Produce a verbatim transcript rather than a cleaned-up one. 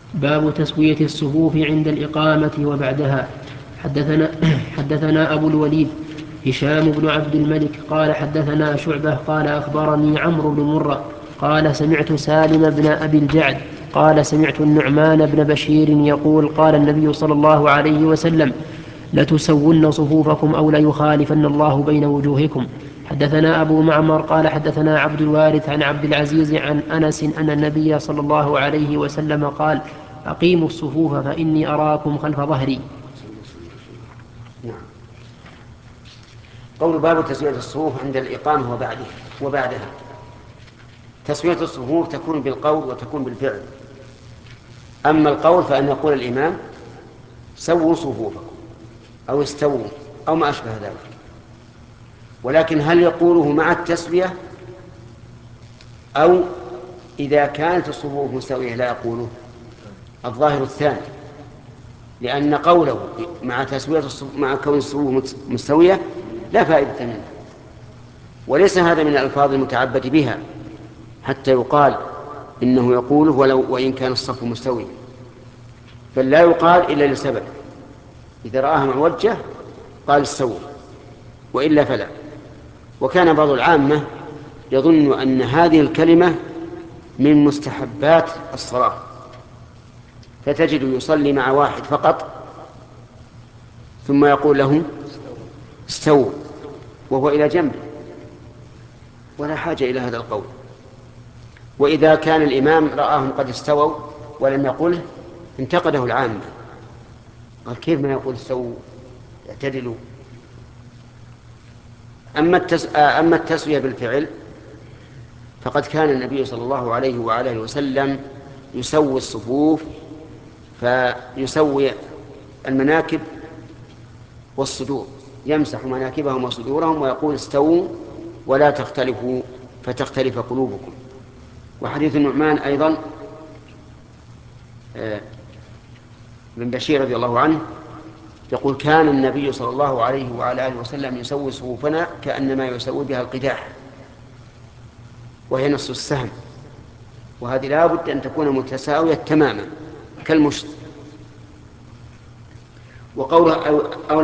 باب تسوية الصفوف عند الإقامة وبعدها. حدثنا, حدثنا أبو الوليد هشام بن عبد الملك قال حدثنا شعبة قال أخبرني عمرو بن مرة قال سمعت سالم بن أبي الجعد قال سمعت النعمان بن بشير يقول قال النبي صلى الله عليه وسلم لتسون صفوفكم أو ليخالفن الله بين وجوهكم. حدثنا أبو معمر قال حدثنا عبد الوارث عن عبد العزيز عن أنس أن النبي صلى الله عليه وسلم قال أقيموا الصفوف فإني أراكم خلف ظهري. نعم. قول باب تسوية الصفوف عند الإقامة وبعدها وبعدها تسوية الصفوف تكون بالقول وتكون بالفعل. أما القول فأن يقول الإمام سووا صفوفكم أو استووا أو ما أشبه ذلك، ولكن هل يقوله مع التسوية أو إذا كانت الصفوف مستوية لا يقوله؟ الظاهر الثاني، لأن قوله مع تسوية الصفوف مع كون الصفوف مستوية لا فائدة منه، وليس هذا من الألفاظ المتعبد بها حتى يقال إنه يقوله ولو وإن كان الصف مستوي، بل لا يقال إلا لسبب، إذا رآها معوجة قال استووا وإلا فلا. وكان بعض العامة يظن أن هذه الكلمة من مستحبات الصلاة، فتجد يصلي مع واحد فقط ثم يقول له استووا وهو إلى جنبه، ولا حاجة إلى هذا القول. وإذا كان الإمام رآهم قد استووا ولم يقله انتقده العامة، قال كيف ما يقول استووا اعتدلوا. أما, التس... أما التسوية بالفعل فقد كان النبي صلى الله عليه وعلى وسلم يسوي الصفوف، فيسوي المناكب والصدور، يمسح مناكبهم وصدورهم ويقول استووا ولا تختلفوا فتختلف قلوبكم. وحديث النعمان أيضا بن بشير رضي الله عنه يقول كان النبي صلى الله عليه وعلى آله وسلم يسوي صفوفنا كأنما يسوي بها القداح، وهي نصف السهم، وهذه لا بد أن تكون متساوية تماما كالمشط. وقوله أو